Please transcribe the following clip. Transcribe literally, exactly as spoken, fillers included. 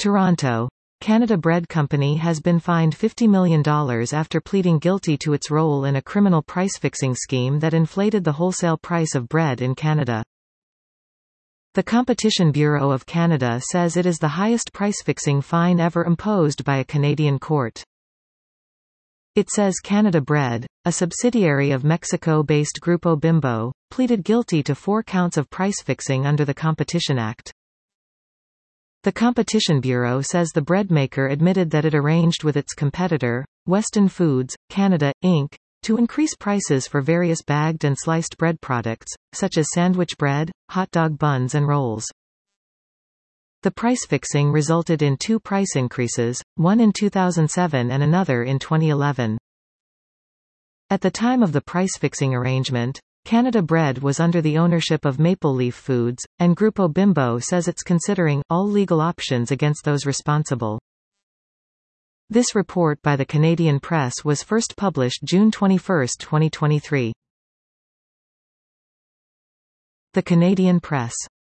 Toronto. Canada Bread Company has been fined fifty million dollars after pleading guilty to its role in a criminal price-fixing scheme that inflated the wholesale price of bread in Canada. The Competition Bureau of Canada says it is the highest price-fixing fine ever imposed by a Canadian court. It says Canada Bread, a subsidiary of Mexico-based Grupo Bimbo, pleaded guilty to four counts of price-fixing under the Competition Act. The Competition Bureau says the bread maker admitted that it arranged with its competitor, Weston Foods, Canada, Incorporated, to increase prices for various bagged and sliced bread products, such as sandwich bread, hot dog buns and rolls. The price fixing resulted in two price increases, one in two thousand seven and another in twenty eleven. At the time of the price-fixing arrangement, Canada Bread was under the ownership of Maple Leaf Foods, and Grupo Bimbo says it's considering all legal options against those responsible. This report by the Canadian Press was first published June twenty-first, twenty twenty-three. The Canadian Press.